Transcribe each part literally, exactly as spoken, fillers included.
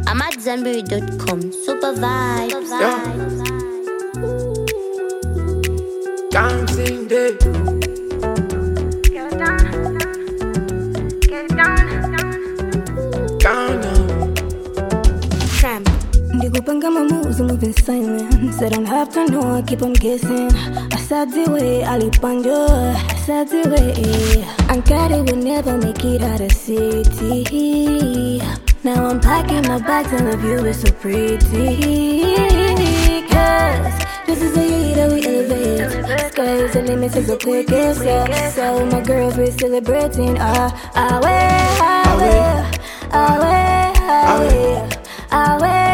I'm at Zambiri dot com. Super vibes. Yeah. Dancing day. Get it done. Get it done. Ghana. Tramp. Ndikupanga my moves, I'm moving silent. Said I don't have to know, I keep on guessing. I said the way, I leap on you. I said the way, I got it, we'll never make it out of city. Now I'm packing my bags and the view is so pretty. Cause this is the year that we elevate. Sky is the limit, is the quickest. So, so my girls, we're celebrating. Ah, ah, way, ah, way, ah, way, ah, way, ah, way.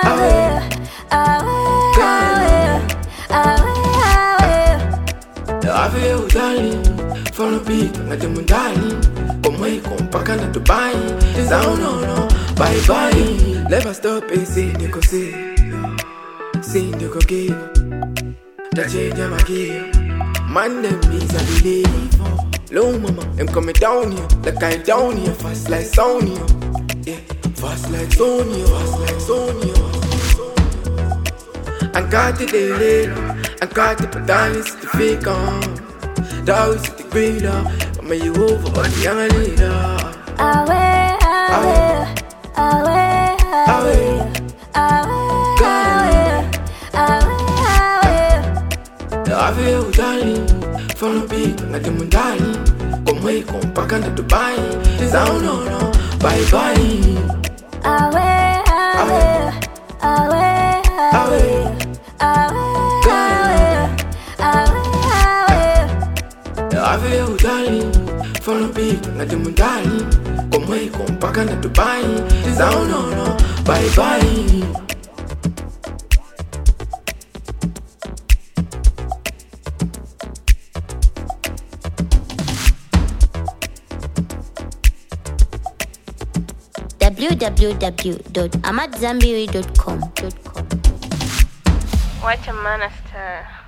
I feel darling, follow beat, not the darling. Come way, come back and to buy. Sound no no, bye bye. Never stop and say they go say, say they go give. That change them again. Man them is a believe. Low mama, I'm coming down here, like I down here, fast like Sonya. Yeah, fast like Sonya, fast like Sonya. I got the daily, I got the dance, the fake on. That was the greater, I'm a you over, but the young leader. Away, away, away, away, away, away. I feel darling, follow beat, not the darling. Come way, come back and to buy. Sound no no, bye bye. Away, away, away, away. I feel darling, follow beat, not the darling. Come way, come back and to buy. Sound no no, bye bye. w w w dot amatzambiri dot com. What a monster.